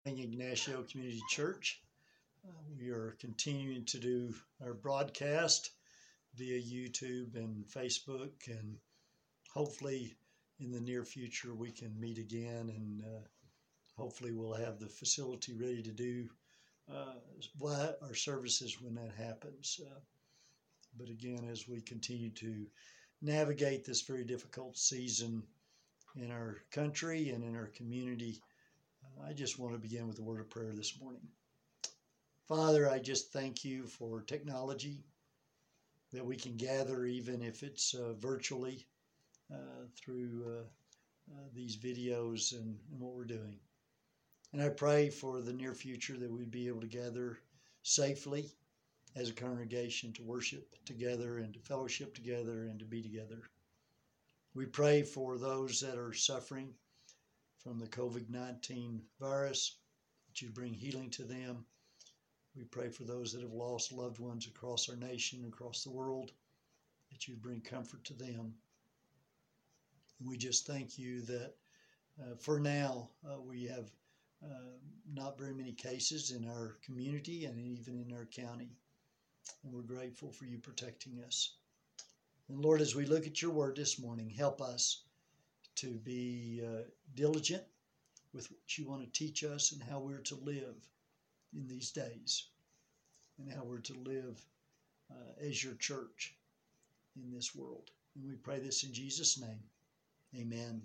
Ignacio Community Church. We are continuing to do our broadcast via YouTube and Facebook, and hopefully in the near future we can meet again, and hopefully we'll have the facility ready to do our services when that happens. But again, as we continue to navigate this very difficult season in our country and in our community, I just want to begin with a word of prayer this morning. Father, I just thank you for technology, that we can gather even if it's virtually through these videos and what we're doing. And I pray for the near future that we'd be able to gather safely as a congregation to worship together and to fellowship together and to be together. We pray for those that are suffering from the COVID-19 virus, that you bring healing to them. We pray for those that have lost loved ones across our nation, across the world, that you bring comfort to them. And we just thank you that for now we have not very many cases in our community and even in our county. And we're grateful for you protecting us. And Lord, as we look at your word this morning, help us to be diligent with what you want to teach us and how we're to live in these days, and how we're to live as your church in this world. And we pray this in Jesus' name. Amen.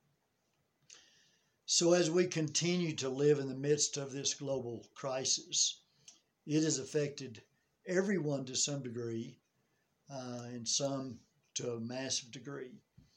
So as we continue to live in the midst of this global crisis, it has affected everyone to some degree, and some to a massive degree.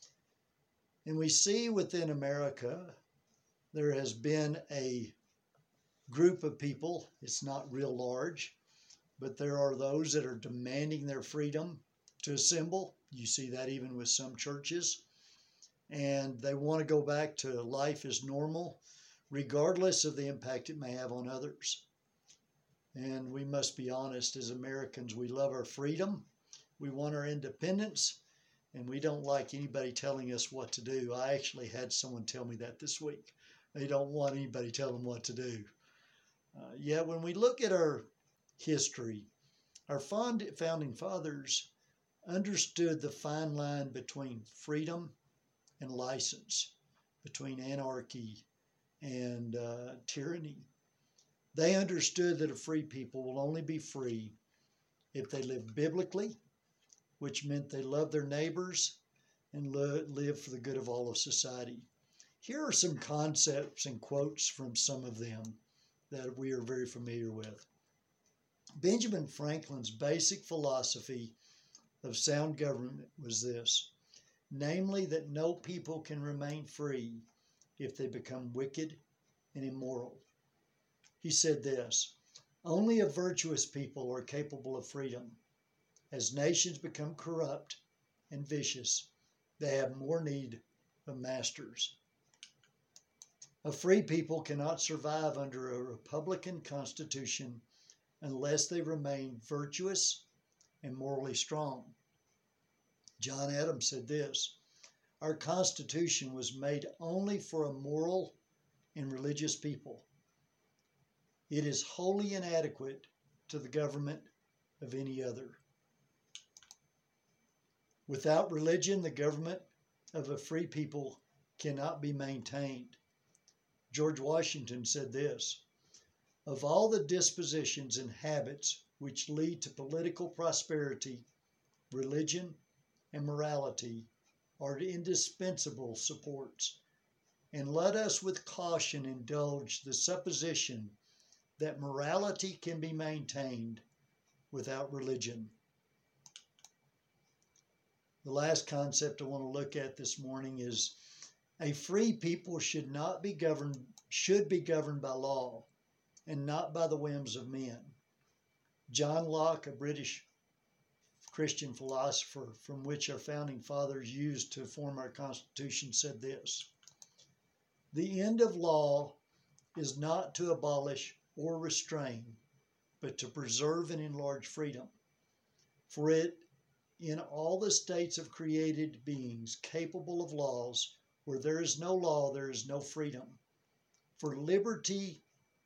And we see within America, there has been a group of people, it's not real large, but there are those that are demanding their freedom to assemble. You see that even with some churches. And they want to go back to life as normal, regardless of the impact it may have on others. And we must be honest, as Americans, we love our freedom, we want our independence, and we don't like anybody telling us what to do. I actually had someone tell me that this week. They don't want anybody telling them what to do. Yet when we look at our history, our founding fathers understood the fine line between freedom and license, between anarchy and tyranny. They understood that a free people will only be free if they live biblically, which meant they love their neighbors and live for the good of all of society. Here are some concepts and quotes from some of them that we are very familiar with. Benjamin Franklin's basic philosophy of sound government was this, namely that no people can remain free if they become wicked and immoral. He said this, only a virtuous people are capable of freedom. As nations become corrupt and vicious, they have more need of masters. A free people cannot survive under a republican constitution unless they remain virtuous and morally strong. John Adams said this, our Constitution was made only for a moral and religious people. It is wholly inadequate to the government of any other. Without religion, the government of a free people cannot be maintained. George Washington said this, of all the dispositions and habits which lead to political prosperity, religion and morality are indispensable supports. And let us with caution indulge the supposition that morality can be maintained without religion. The last concept I want to look at this morning is a free people should be governed by law and not by the whims of men. John Locke, a British Christian philosopher from which our founding fathers used to form our Constitution, said this, the end of law is not to abolish or restrain, but to preserve and enlarge freedom. For it, in all the states of created beings capable of laws, where there is no law, there is no freedom. For liberty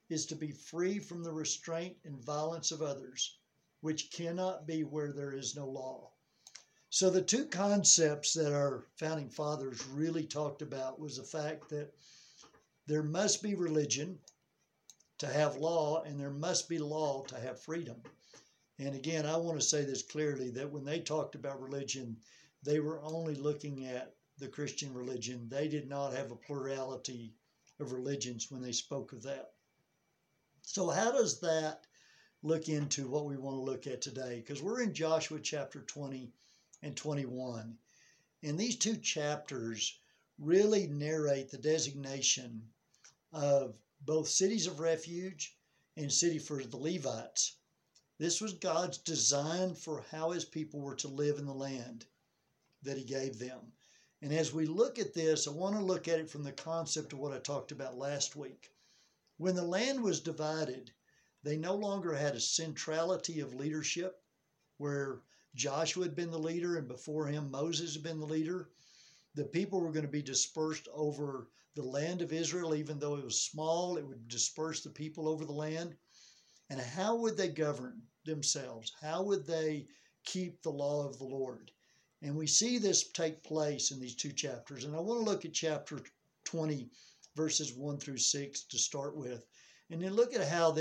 is to be free from the restraint and violence of others, which cannot be where there is no law. So the two concepts that our founding fathers really talked about was the fact that there must be religion to have law, and there must be law to have freedom. And again, I want to say this clearly, that when they talked about religion, they were only looking at the Christian religion. They did not have a plurality of religions when they spoke of that. So how does that look into what we want to look at today? Because we're in Joshua chapter 20 and 21. And these two chapters really narrate the designation of both cities of refuge and city for the Levites. This was God's design for how his people were to live in the land that he gave them. And as we look at this, I want to look at it from the concept of what I talked about last week. When the land was divided, they no longer had a centrality of leadership where Joshua had been the leader and before him Moses had been the leader. The people were going to be dispersed over the land of Israel. Even though it was small, it would disperse the people over the land. And how would they govern themselves? How would they keep the law of the Lord? And we see this take place in these two chapters. And I want to look at chapter 20, verses 1 through 6 to start with. And then look at how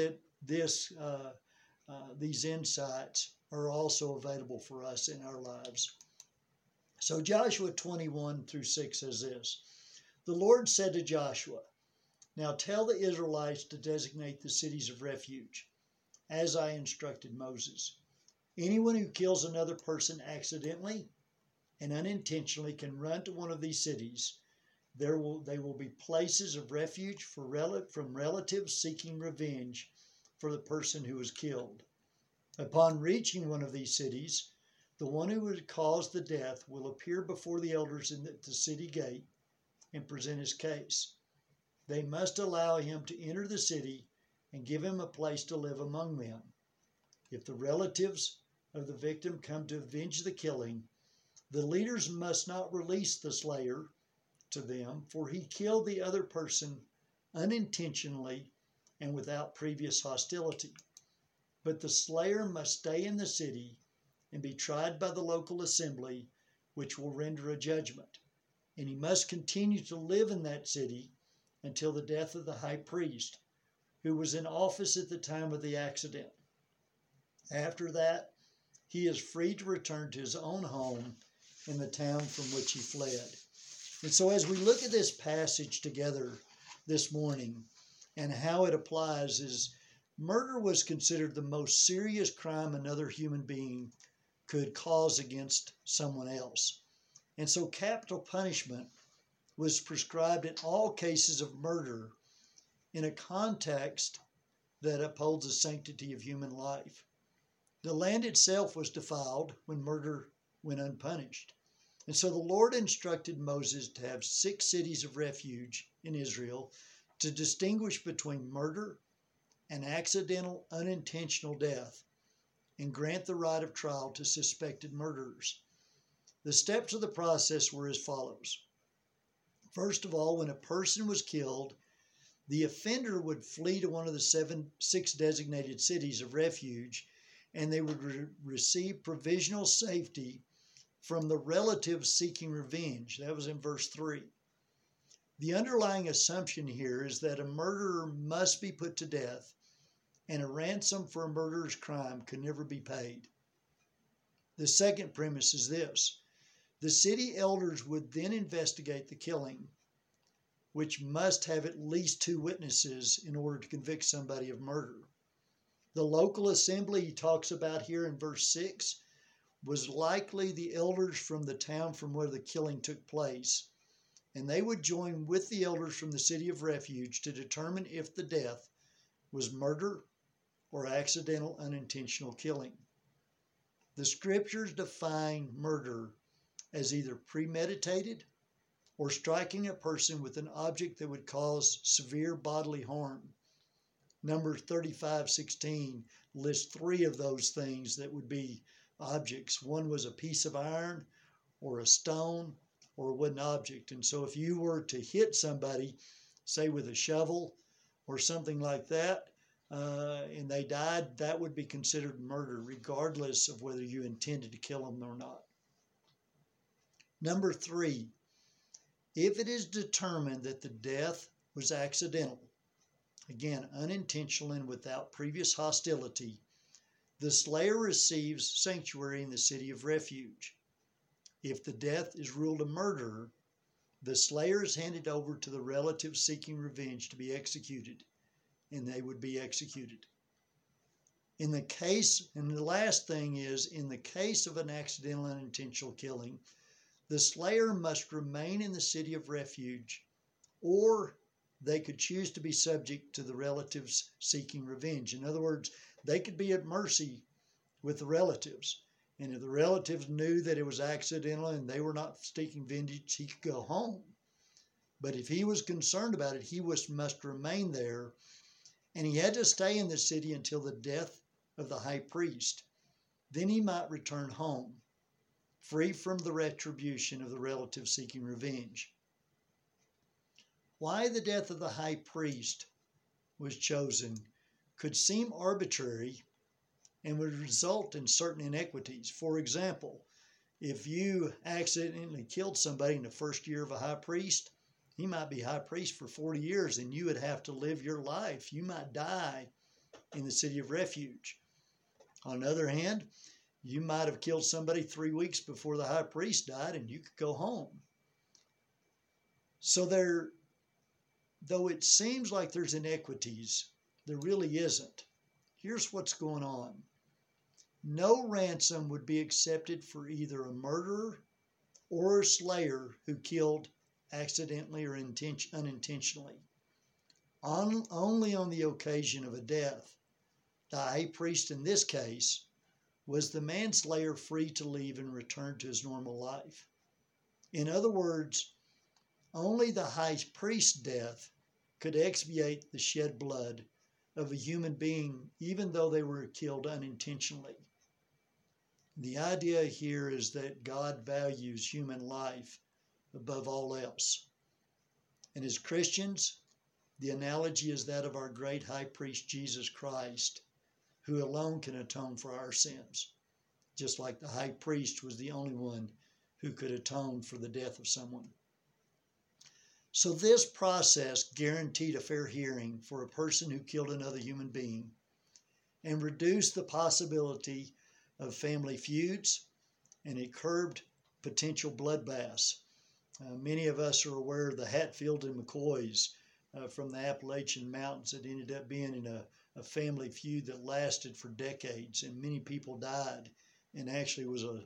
these insights are also available for us in our lives. So Joshua 21 through 6 says this. The Lord said to Joshua, now tell the Israelites to designate the cities of refuge, as I instructed Moses. Anyone who kills another person accidentally and unintentionally can run to one of these cities. They will be places of refuge from relatives seeking revenge for the person who was killed. Upon reaching one of these cities, the one who had caused the death will appear before the elders in the city gate and present his case. They must allow him to enter the city and give him a place to live among them. If the relatives of the victim come to avenge the killing, the leaders must not release the slayer to them, for he killed the other person unintentionally and without previous hostility. But the slayer must stay in the city and be tried by the local assembly, which will render a judgment. And he must continue to live in that city until the death of the high priest, who was in office at the time of the accident. After that, he is free to return to his own home in the town from which he fled. And so as we look at this passage together this morning and how it applies, is murder was considered the most serious crime another human being could cause against someone else. And so capital punishment was prescribed in all cases of murder in a context that upholds the sanctity of human life. The land itself was defiled when murder went unpunished. And so the Lord instructed Moses to have 6 cities of refuge in Israel to distinguish between murder and accidental, unintentional death and grant the right of trial to suspected murderers. The steps of the process were as follows. First of all, when a person was killed, the offender would flee to one of the 6 designated cities of refuge, and they would receive provisional safety from the relatives seeking revenge. That was in verse 3. The underlying assumption here is that a murderer must be put to death, and a ransom for a murderer's crime could never be paid. The second premise is this. The city elders would then investigate the killing, which must have at least 2 witnesses in order to convict somebody of murder. The local assembly he talks about here in verse 6 was likely the elders from the town from where the killing took place, and they would join with the elders from the city of refuge to determine if the death was murder or accidental unintentional killing. The scriptures define murder as either premeditated or striking a person with an object that would cause severe bodily harm. Numbers 35:16 lists 3 of those things that would be objects. One was a piece of iron or a stone or a wooden object. And so if you were to hit somebody, say with a shovel or something like that, and they died, that would be considered murder, regardless of whether you intended to kill them or not. Number 3, if it is determined that the death was accidental, again, unintentional and without previous hostility, the slayer receives sanctuary in the city of refuge. If the death is ruled a murder, the slayer is handed over to the relatives seeking revenge to be executed, and they would be executed. In the case, and the last thing is, in the case of an accidental unintentional killing, the slayer must remain in the city of refuge, or they could choose to be subject to the relatives seeking revenge. In other words, they could be at mercy with the relatives. And if the relatives knew that it was accidental and they were not seeking vengeance, he could go home. But if he was concerned about it, he must remain there. And he had to stay in the city until the death of the high priest. Then he might return home, free from the retribution of the relatives seeking revenge. Why the death of the high priest was chosen could seem arbitrary and would result in certain inequities. For example, if you accidentally killed somebody in the first year of a high priest, he might be high priest for 40 years and you would have to live your life. You might die in the city of refuge. On the other hand, you might have killed somebody 3 weeks before the high priest died and you could go home. So though it seems like there's inequities, there really isn't. Here's what's going on. No ransom would be accepted for either a murderer or a slayer who killed accidentally or unintentionally. Only on the occasion of a death, the high priest in this case was the manslayer free to leave and return to his normal life. In other words, only the high priest's death could expiate the shed blood of a human being, even though they were killed unintentionally. The idea here is that God values human life above all else. And as Christians, the analogy is that of our great high priest, Jesus Christ, who alone can atone for our sins, just like the high priest was the only one who could atone for the death of someone. So this process guaranteed a fair hearing for a person who killed another human being and reduced the possibility of family feuds, and it curbed potential bloodbaths. Many of us are aware of the Hatfield and McCoys from the Appalachian Mountains that ended up being in a family feud that lasted for decades, and many people died, and actually was a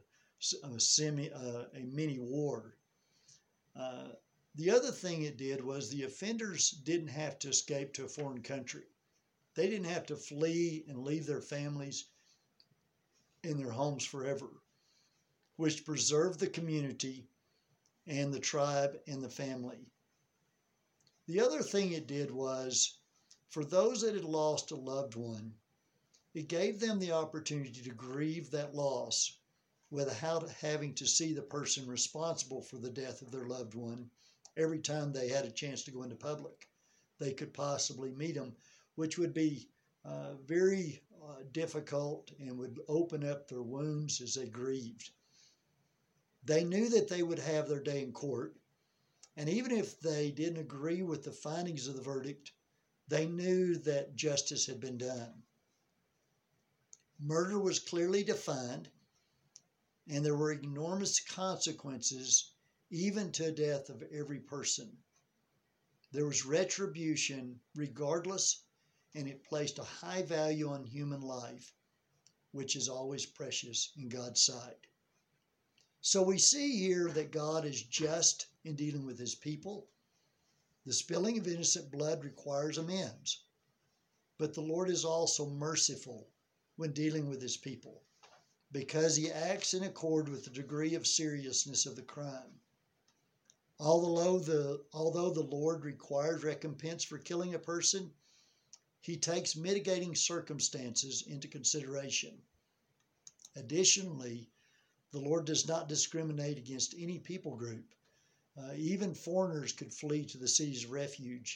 mini war. The other thing it did was the offenders didn't have to escape to a foreign country. They didn't have to flee and leave their families in their homes forever, which preserved the community and the tribe and the family. The other thing it did was, for those that had lost a loved one, it gave them the opportunity to grieve that loss without having to see the person responsible for the death of their loved one every time they had a chance to go into public. They could possibly meet them, which would be very difficult and would open up their wounds as they grieved. They knew that they would have their day in court, and even if they didn't agree with the findings of the verdict, they knew that justice had been done. Murder was clearly defined, and there were enormous consequences, even to death of every person. There was retribution regardless, and it placed a high value on human life, which is always precious in God's sight. So we see here that God is just in dealing with his people. The spilling of innocent blood requires amends, but the Lord is also merciful when dealing with his people, because he acts in accord with the degree of seriousness of the crime. Although the Lord requires recompense for killing a person, he takes mitigating circumstances into consideration. Additionally, the Lord does not discriminate against any people group. Even foreigners could flee to the city's refuge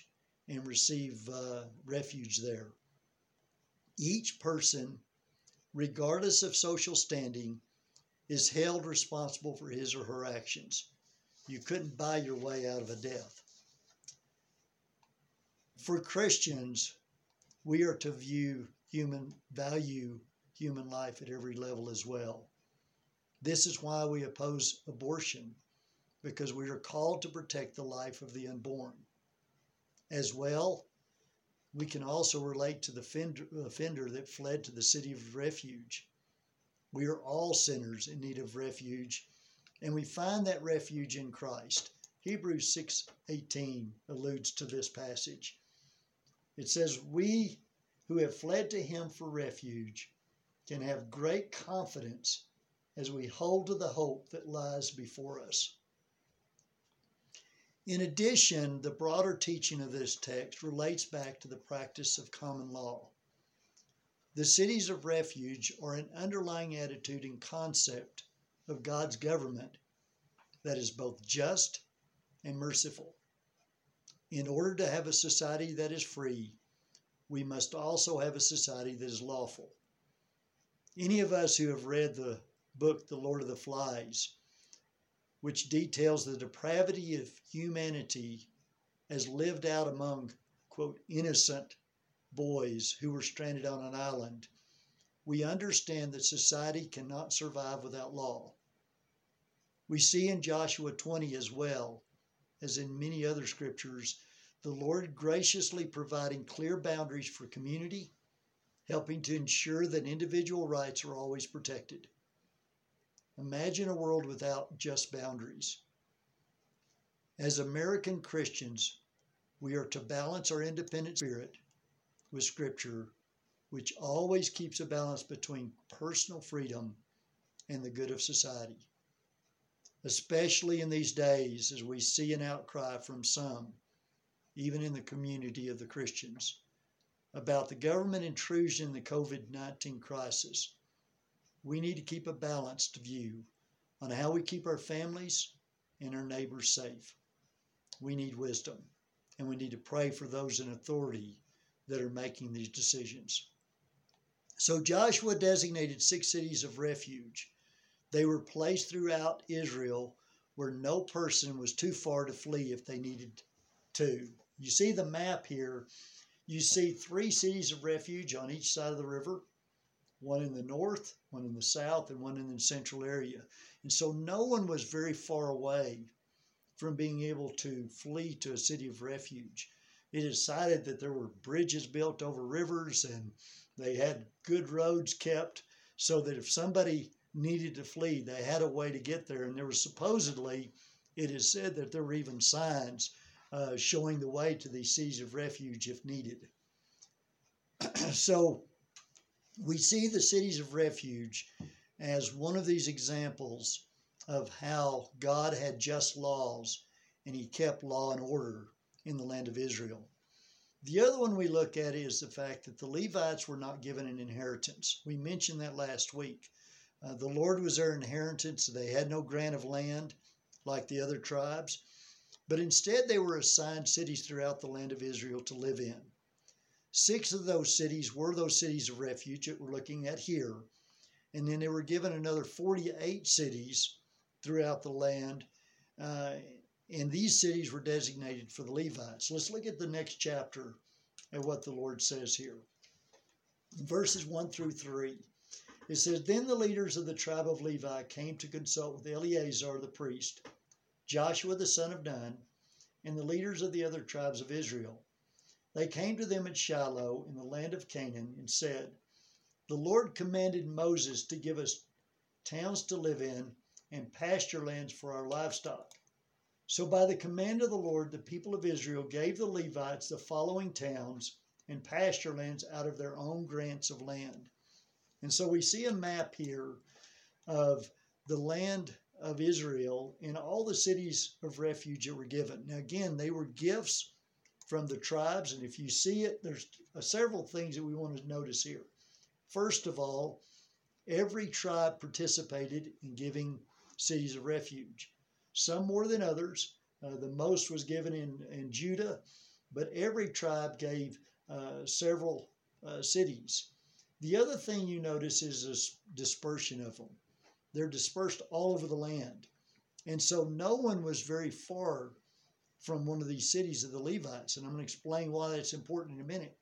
and receive refuge there. Each person, regardless of social standing, is held responsible for his or her actions. You couldn't buy your way out of a death. For Christians, we are to value human life at every level as well. This is why we oppose abortion, because we are called to protect the life of the unborn. As well, we can also relate to the offender that fled to the city of refuge. We are all sinners in need of refuge, and we find that refuge in Christ. Hebrews 6:18 alludes to this passage. It says, "We who have fled to him for refuge can have great confidence as we hold to the hope that lies before us." In addition, the broader teaching of this text relates back to the practice of common law. The cities of refuge are an underlying attitude and concept of God's government that is both just and merciful. In order to have a society that is free, we must also have a society that is lawful. Any of us who have read the book, The Lord of the Flies, which details the depravity of humanity as lived out among, quote, innocent boys who were stranded on an island, we understand that society cannot survive without law. We see in Joshua 20 as well as in many other scriptures, the Lord graciously providing clear boundaries for community, helping to ensure that individual rights are always protected. Imagine a world without just boundaries. As American Christians, we are to balance our independent spirit with Scripture, which always keeps a balance between personal freedom and the good of society. Especially in these days, as we see an outcry from some, even in the community of the Christians, about the government intrusion in the COVID-19 crisis, we need to keep a balanced view on how we keep our families and our neighbors safe. We need wisdom, and we need to pray for those in authority that are making these decisions. So Joshua designated 6 cities of refuge. They were placed throughout Israel where no person was too far to flee if they needed to. You see the map here. You see 3 cities of refuge on each side of the river, one in the north, one in the south, and one in the central area. And so no one was very far away from being able to flee to a city of refuge. It is cited that there were bridges built over rivers and they had good roads kept so that if somebody needed to flee, they had a way to get there. And there was supposedly, it is said that there were even signs showing the way to these cities of refuge if needed. So we see the cities of refuge as one of these examples of how God had just laws and he kept law and order in the land of Israel. The other one we look at is the fact that the Levites were not given an inheritance. We mentioned that last week. The Lord was their inheritance. They had no grant of land like the other tribes, but instead they were assigned cities throughout the land of Israel to live in. 6 of those cities were those cities of refuge that we're looking at here. And then they were given another 48 cities throughout the land. And these cities were designated for the Levites. Let's look at the next chapter and what the Lord says here. In verses 1 through 3, it says, "Then the leaders of the tribe of Levi came to consult with Eleazar the priest, Joshua the son of Nun, and the leaders of the other tribes of Israel. They came to them at Shiloh in the land of Canaan and said, 'The Lord commanded Moses to give us towns to live in and pasture lands for our livestock.' So by the command of the Lord, the people of Israel gave the Levites the following towns and pasture lands out of their own grants of land." And so we see a map here of the land of Israel and all the cities of refuge that were given. Now again, they were gifts from the tribes, and if you see it, there's several things that we want to notice here. First of all, every tribe participated in giving cities of refuge. Some more than others. The most was given in Judah, but every tribe gave several cities. The other thing you notice is this dispersion of them. They're dispersed all over the land. And so no one was very far from one of these cities of the Levites. And I'm going to explain why that's important in a minute.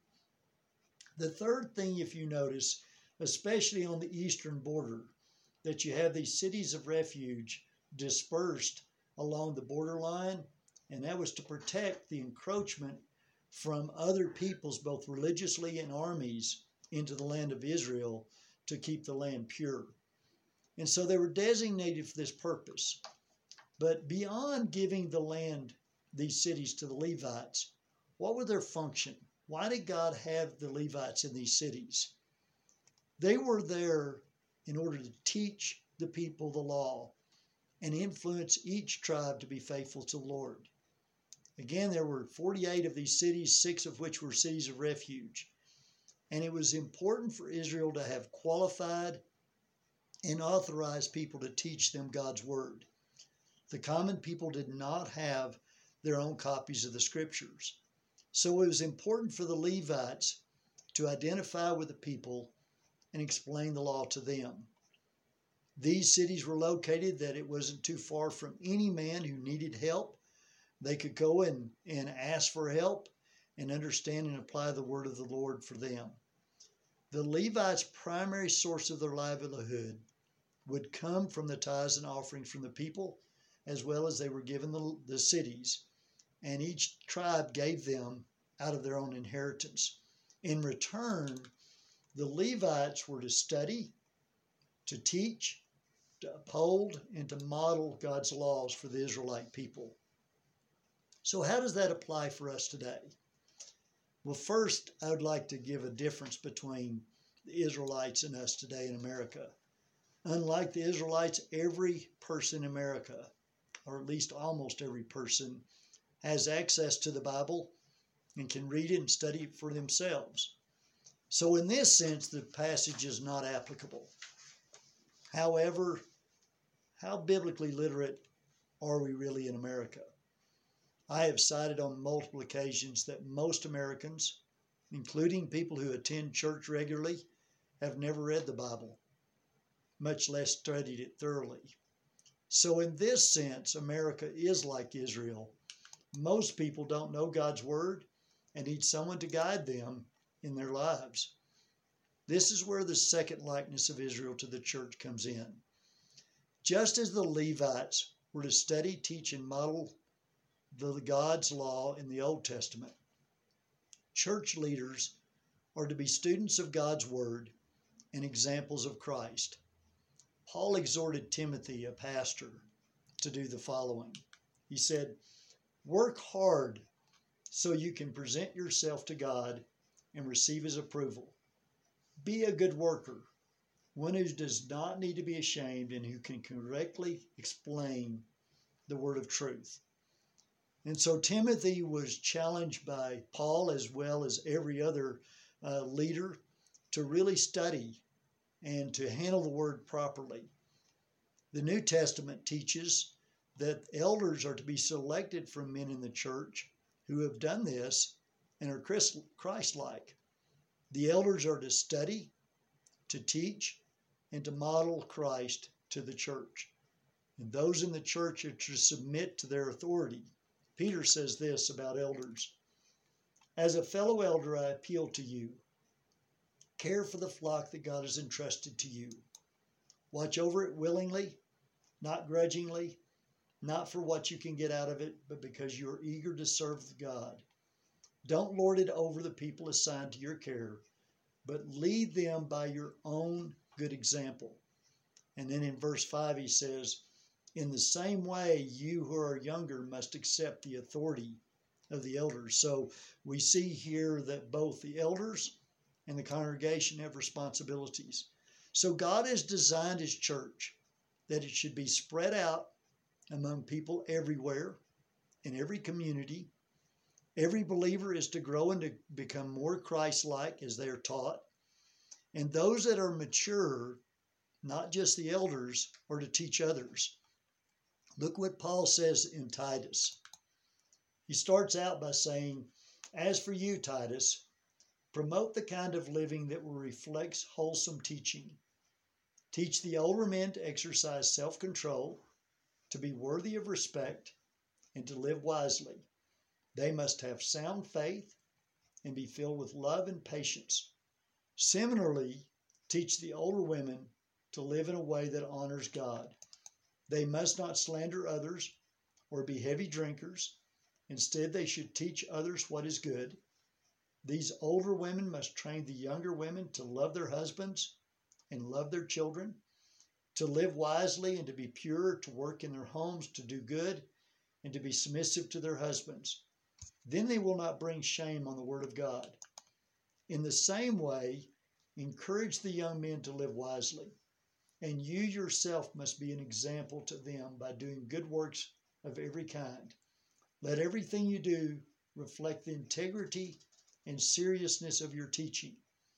The third thing, if you notice, especially on the eastern border, that you have these cities of refuge dispersed along the borderline, and that was to protect the encroachment from other peoples, both religiously and armies, into the land of Israel to keep the land pure. And so they were designated for this purpose. But beyond giving the land, these cities, to the Levites, what were their function? Why did God have the Levites in these cities? They were there in order to teach the people the law and influence each tribe to be faithful to the Lord. Again, there were 48 of these cities, 6 of which were cities of refuge. And it was important for Israel to have qualified and authorized people to teach them God's word. The common people did not have their own copies of the scriptures. So it was important for the Levites to identify with the people and explain the law to them. These cities were located that it wasn't too far from any man who needed help. They could go and ask for help and understand and apply the word of the Lord for them. The Levites' primary source of their livelihood would come from the tithes and offerings from the people, as well as they were given the cities, and each tribe gave them out of their own inheritance. In return, the Levites were to study, to teach, to uphold, and to model God's laws for the Israelite people. So how does that apply for us today? Well, first, I would like to give a difference between the Israelites and us today in America. Unlike the Israelites, every person in America, or at least almost every person, has access to the Bible and can read it and study it for themselves. So in this sense, the passage is not applicable. However, how biblically literate are we really in America? I have cited on multiple occasions that most Americans, including people who attend church regularly, have never read the Bible, much less studied it thoroughly. So in this sense, America is like Israel. Most people don't know God's word and need someone to guide them in their lives. This is where the second likeness of Israel to the church comes in. Just as the Levites were to study, teach, and model the God's law in the Old Testament, church leaders are to be students of God's word and examples of Christ. Paul exhorted Timothy, a pastor, to do the following. He said, "Work hard so you can present yourself to God and receive his approval. Be a good worker, one who does not need to be ashamed and who can correctly explain the word of truth." And so Timothy was challenged by Paul, as well as every other leader, to really study and to handle the word properly. The New Testament teaches that elders are to be selected from men in the church who have done this and are Christ-like. The elders are to study, to teach, and to model Christ to the church. And those in the church are to submit to their authority. Peter says this about elders: "As a fellow elder, I appeal to you. Care for the flock that God has entrusted to you. Watch over it willingly, not grudgingly, not for what you can get out of it, but because you are eager to serve God. Don't lord it over the people assigned to your care, but lead them by your own good example." And then in verse 5 he says, "In the same way, you who are younger must accept the authority of the elders." So we see here that both the elders and the congregation have responsibilities. So God has designed his church that it should be spread out among people everywhere, in every community. Every believer is to grow and to become more Christ-like as they are taught. And those that are mature, not just the elders, are to teach others. Look what Paul says in Titus. He starts out by saying, As for you, Titus, promote the kind of living that reflects wholesome teaching. Teach the older men to exercise self-control, to be worthy of respect, and to live wisely. They must have sound faith and be filled with love and patience. Similarly, teach the older women to live in a way that honors God. They must not slander others or be heavy drinkers. Instead, they should teach others what is good. These older women must train the younger women to love their husbands and love their children, to live wisely and to be pure, to work in their homes, to do good, and to be submissive to their husbands. Then they will not bring shame on the word of God. In the same way, encourage the young men to live wisely, and you yourself must be an example to them by doing good works of every kind. Let everything you do reflect the integrity and seriousness of your teaching.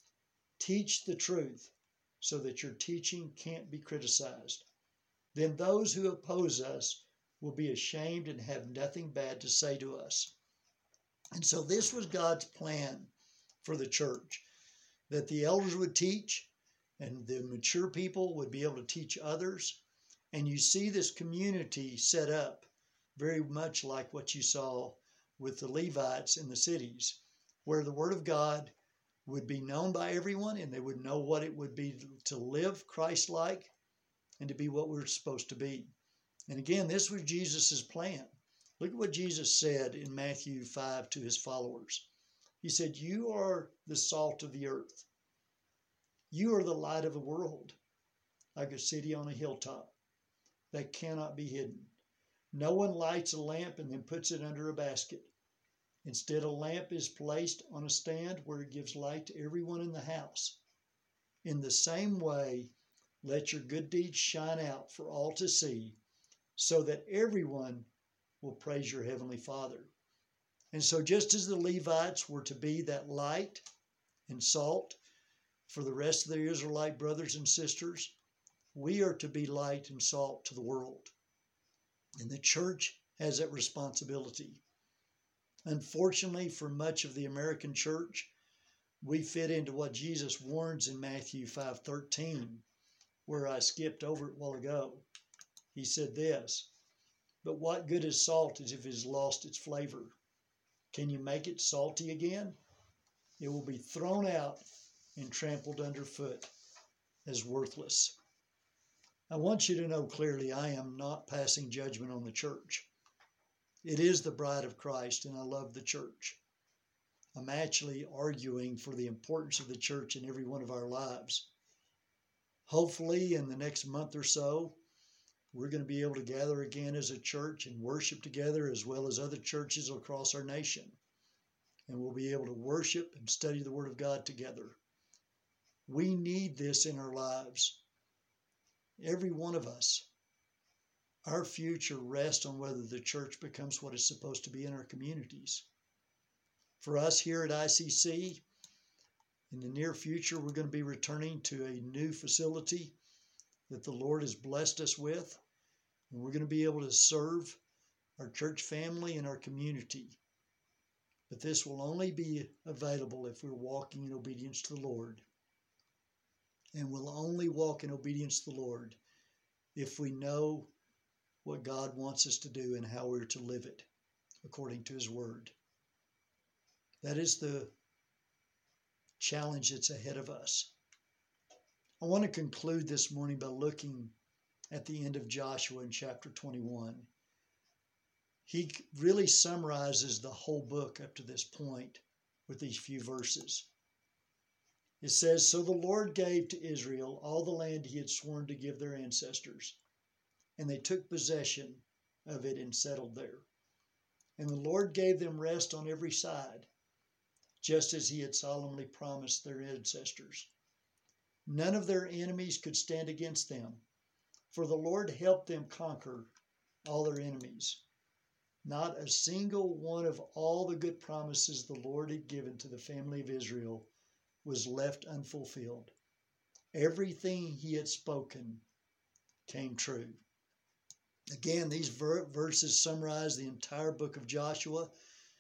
Teach the truth so that your teaching can't be criticized. Then those who oppose us will be ashamed and have nothing bad to say to us. And so this was God's plan for the church, that the elders would teach and the mature people would be able to teach others. And you see this community set up very much like what you saw with the Levites in the cities, where the word of God would be known by everyone and they would know what it would be to live Christ-like and to be what we're supposed to be. And again, this was Jesus' plan. Look at what Jesus said in Matthew 5 to his followers. He said, "You are the salt of the earth. You are the light of the world, like a city on a hilltop that cannot be hidden. No one lights a lamp and then puts it under a basket. Instead, a lamp is placed on a stand where it gives light to everyone in the house. In the same way, let your good deeds shine out for all to see, so that everyone will praise your heavenly Father." And so just as the Levites were to be that light and salt for the rest of their Israelite brothers and sisters, we are to be light and salt to the world. And the church has that responsibility. Unfortunately, for much of the American church, we fit into what Jesus warns in Matthew 5:13, where I skipped over it a while ago. He said this, "But what good is salt if it has lost its flavor? Can you make it salty again? It will be thrown out and trampled underfoot as worthless." I want you to know clearly, I am not passing judgment on the church. It is the bride of Christ, and I love the church. I'm actually arguing for the importance of the church in every one of our lives. Hopefully, in the next month or so, we're going to be able to gather again as a church and worship together, as well as other churches across our nation. And we'll be able to worship and study the Word of God together. We need this in our lives. Every one of us. Our future rests on whether the church becomes what it's supposed to be in our communities. For us here at ICC, in the near future, we're going to be returning to a new facility that the Lord has blessed us with. And we're going to be able to serve our church family and our community. But this will only be available if we're walking in obedience to the Lord. And we'll only walk in obedience to the Lord if we know what God wants us to do and how we're to live it according to His Word. That is the challenge that's ahead of us. I want to conclude this morning by looking at the end of Joshua in chapter 21. He really summarizes the whole book up to this point with these few verses. It says, "So the Lord gave to Israel all the land He had sworn to give their ancestors, and they took possession of it and settled there. And the Lord gave them rest on every side, just as He had solemnly promised their ancestors. None of their enemies could stand against them, for the Lord helped them conquer all their enemies. Not a single one of all the good promises the Lord had given to the family of Israel was left unfulfilled. Everything He had spoken came true." Again, these verses summarize the entire book of Joshua.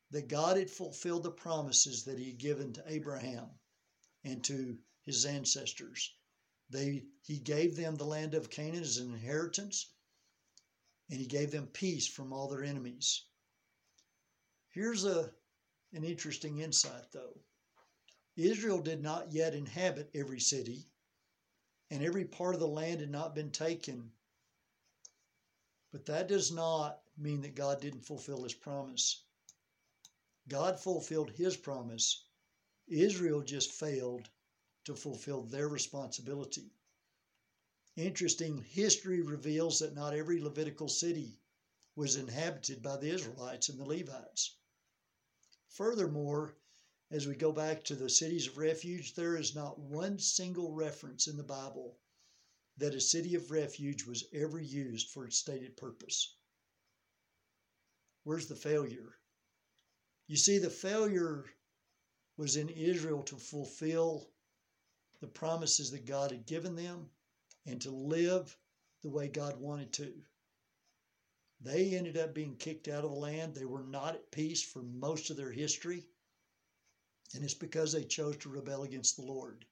that God had fulfilled the promises that he had given to Abraham and to his ancestors. He gave them the land of Canaan as an inheritance, and he gave them peace from all their enemies. Here's an interesting insight, though. Israel did not yet inhabit every city, and every part of the land had not been taken. But that does not mean that God didn't fulfill his promise. God fulfilled his promise. Israel just failed to fulfill their responsibility. Interesting, history reveals that not every Levitical city was inhabited by the Israelites and the Levites. Furthermore, as we go back to the cities of refuge, there is not one single reference in the Bible that a city of refuge was ever used for its stated purpose. Where's the failure? You see, the failure was in Israel to fulfill the promises that God had given them and to live the way God wanted to. They ended up being kicked out of the land. They were not at peace for most of their history. And it's because they chose to rebel against the Lord.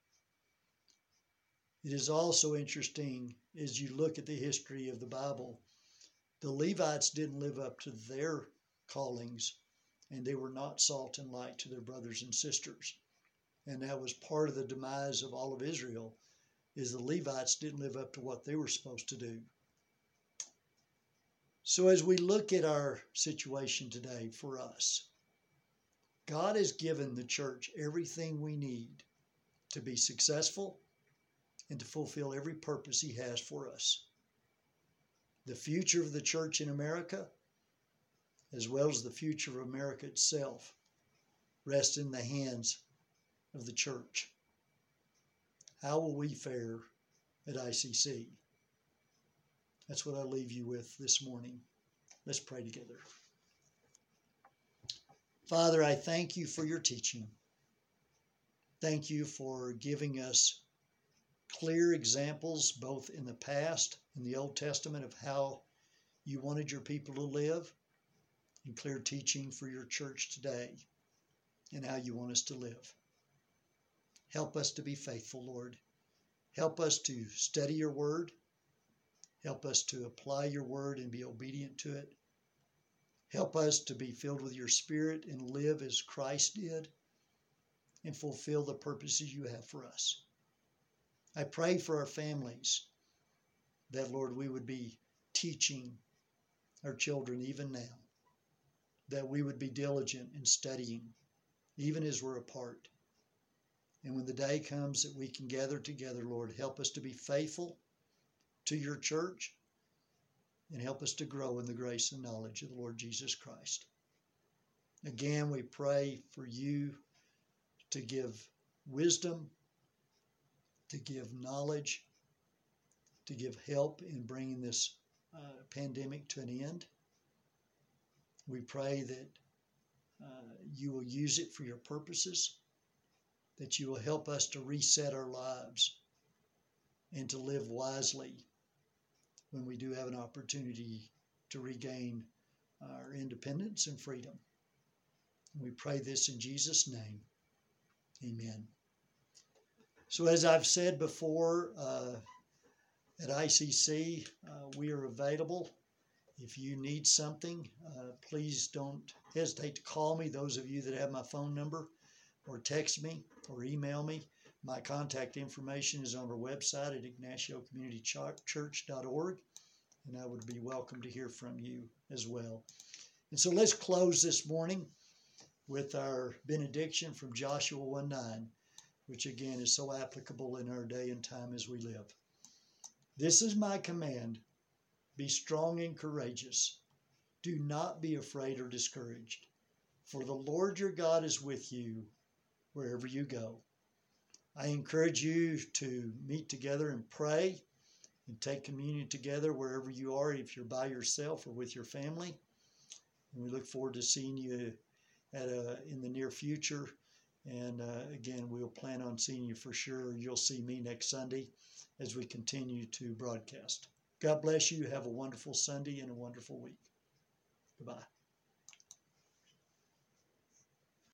It is also interesting as you look at the history of the Bible, the Levites didn't live up to their callings, and they were not salt and light to their brothers and sisters. And that was part of the demise of all of Israel, is the Levites didn't live up to what they were supposed to do. So as we look at our situation today for us, God has given the church everything we need to be successful and to fulfill every purpose he has for us. The future of the church in America, as well as the future of America itself, rests in the hands of the church. How will we fare at ICC? That's what I leave you with this morning. Let's pray together. Father, I thank you for your teaching. Thank you for giving us clear examples, both in the past, in the Old Testament, of how you wanted your people to live, and clear teaching for your church today, and how you want us to live. Help us to be faithful, Lord. Help us to study your word. Help us to apply your word and be obedient to it. Help us to be filled with your Spirit and live as Christ did and fulfill the purposes you have for us. I pray for our families that, Lord, we would be teaching our children even now, that we would be diligent in studying, even as we're apart. And when the day comes that we can gather together, Lord, help us to be faithful to your church and help us to grow in the grace and knowledge of the Lord Jesus Christ. Again, we pray for you to give wisdom, to give knowledge, to give help in bringing this pandemic to an end. We pray that you will use it for your purposes, that you will help us to reset our lives and to live wisely when we do have an opportunity to regain our independence and freedom. We pray this in Jesus' name. Amen. So as I've said before, at ICC, we are available. If you need something, please don't hesitate to call me. Those of you that have my phone number, or text me or email me. My contact information is on our website at IgnacioCommunityChurch.org, and I would be welcome to hear from you as well. And so let's close this morning with our benediction from Joshua 1:9, which again is so applicable in our day and time as we live. This is my command: be strong and courageous. Do not be afraid or discouraged, for the Lord your God is with you wherever you go. I encourage you to meet together and pray and take communion together wherever you are, if you're by yourself or with your family. And we look forward to seeing you in the near future. And again, we'll plan on seeing you for sure. You'll see me next Sunday as we continue to broadcast. God bless you. Have a wonderful Sunday and a wonderful week. Goodbye.